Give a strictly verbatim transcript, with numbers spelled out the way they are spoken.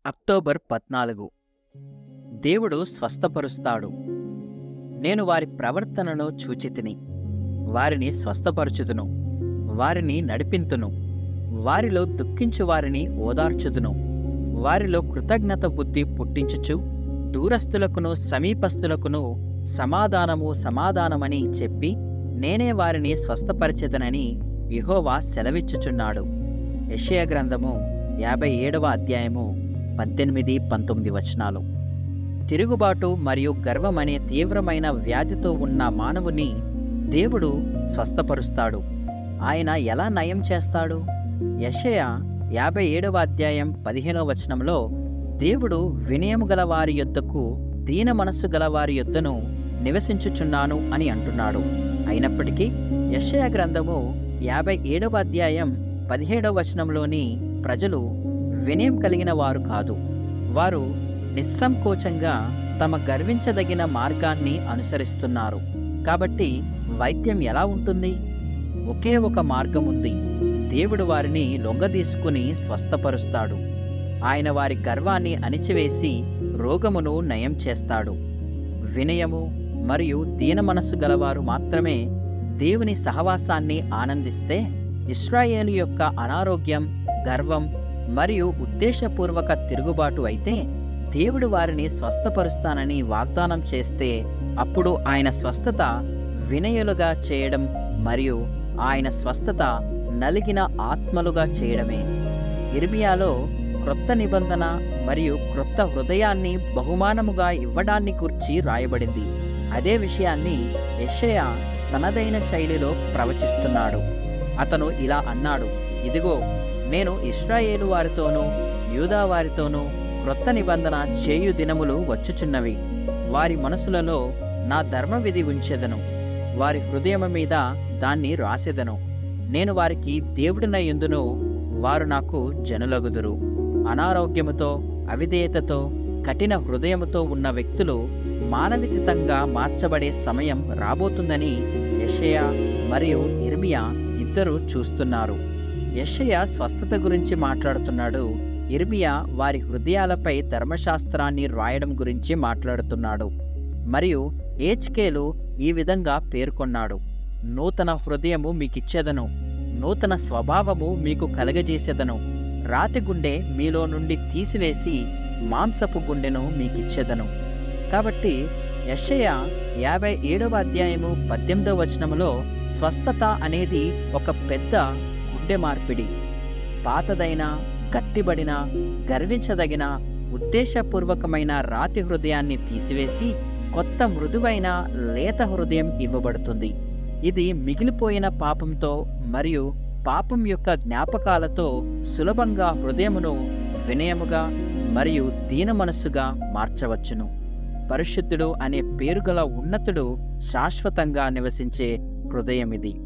October పద్నాలుగు. దేవుడు స్వస్థపరుస్తాడు. నేను వారి ప్రవర్తనను చూచితిని. వారిని స్వస్థపరచుదును, వారిని నడిపింతును. వారిలో దుఃఖించు వారిని ఓదార్చుదును. వారిలో కృతజ్ఞత బుద్ధి పుట్టించుచు దూరస్థులకును సమీపస్థులకును సమాధానము సమాధానమని చెప్పి నేనే వారిని స్వస్థపరచెదనని యెహోవా సెలవిచ్చుచున్నాడు. యెషయా గ్రంథము యాభై ఏడవ అధ్యాయము పద్దెనిమిది పంతొమ్మిది వచనాలు. తిరుగుబాటు మరియు గర్వమనే తీవ్రమైన వ్యాధితో ఉన్న మానవుని దేవుడు స్వస్థపరుస్తాడు. ఆయన ఎలా నయం చేస్తాడు? యెషయా యాభై ఏడవ అధ్యాయం పదిహేనవ వచనంలో దేవుడు వినయము గల వారి యొద్దకు దీన మనస్సు గల వారి యొద్దను నివసించుచున్నాను అని అంటున్నాడు. అయినప్పటికీ యెషయా గ్రంథము యాభై ఏడవ అధ్యాయం పదిహేడవ వచనంలోని ప్రజలు వినయం కలిగిన వారు కాదు. వారు నిస్సంకోచంగా తమ గర్వించదగిన మార్గాన్ని అనుసరిస్తున్నారు. కాబట్టి వైద్యం ఎలా ఉంటుంది? ఒకే ఒక మార్గం ఉంది. దేవుడు వారిని లొంగదీసుకుని స్వస్థపరుస్తాడు. ఆయన వారి గర్వాన్ని అణిచివేసి రోగమును నయం చేస్తాడు. వినయము మరియు దీన మనస్సు గలవారు మాత్రమే దేవుని సహవాసాన్ని ఆనందిస్తే ఇశ్రాయేలు యొక్క అనారోగ్యం, గర్వం మరియు ఉద్దేశపూర్వక తిరుగుబాటు అయితే దేవుడు వారిని స్వస్థపరుస్తానని వాగ్దానం చేస్తే అప్పుడు ఆయన స్వస్థత వినయులుగా చేయడం మరియు ఆయన స్వస్థత నలిగిన ఆత్మలుగా చేయడమే. ఇర్మియాలో క్రొత్త నిబంధన మరియు క్రొత్త హృదయాన్ని బహుమానముగా ఇవ్వడాన్ని గూర్చి రాయబడింది. అదే విషయాన్ని యెషయా తనదైన శైలిలో ప్రవచిస్తున్నాడు. అతను ఇలా అన్నాడు, ఇదిగో నేను ఇశ్రాయేలు వారితోనూ యూదా వారితోనూ క్రొత్త నిబంధన చేయు దినములు వచ్చుచున్నవి. వారి మనసులలో నా ధర్మవిధి ఉంచెదను, వారి హృదయము మీద దాన్ని రాసెదను. నేను వారికి దేవుడినై యుందును, వారు నాకు జనులగుదురు. అనారోగ్యముతో, అవిధేయతతో, కఠిన హృదయముతో ఉన్న వ్యక్తులు మానవికతంగా మార్చబడే సమయం రాబోతుందని యెషయా మరియు ఇర్మియా ఇద్దరూ చూస్తున్నారు. యెషయా స్వస్థత గురించి మాట్లాడుతున్నాడు. ఇర్మియా వారి హృదయాలపై ధర్మశాస్త్రాన్ని రాయడం గురించి మాట్లాడుతున్నాడు. మరియు హెజ్కేలు ఈ విధంగా పేర్కొన్నాడు, నూతన హృదయము మీకిచ్చెదను, నూతన స్వభావము మీకు కలగజేసెదను. రాతి గుండె మీలో నుండి తీసివేసి మాంసపు గుండెను మీకిచ్చెదను. కాబట్టి యెషయా యాభై ఏడవ అధ్యాయము పద్దెనిమిదవ వచనములో స్వస్థత అనేది ఒక పెద్ద గుండె మార్పిడి. పాతదైన, గట్టిబడిన, గర్వించదగిన, ఉద్దేశపూర్వకమైన రాతి హృదయాన్ని తీసివేసి కొత్త మృదువైన లేత హృదయం ఇవ్వబడుతుంది. ఇది మిగిలిపోయిన పాపంతో మరియు పాపం యొక్క జ్ఞాపకాలతో సులభంగా హృదయమును వినయముగా మరియు దీన మనస్సుగా మార్చవచ్చును. పరిశుద్ధుడు అనే పేరుగల ఉన్నతుడు శాశ్వతంగా నివసించే హృదయమిది.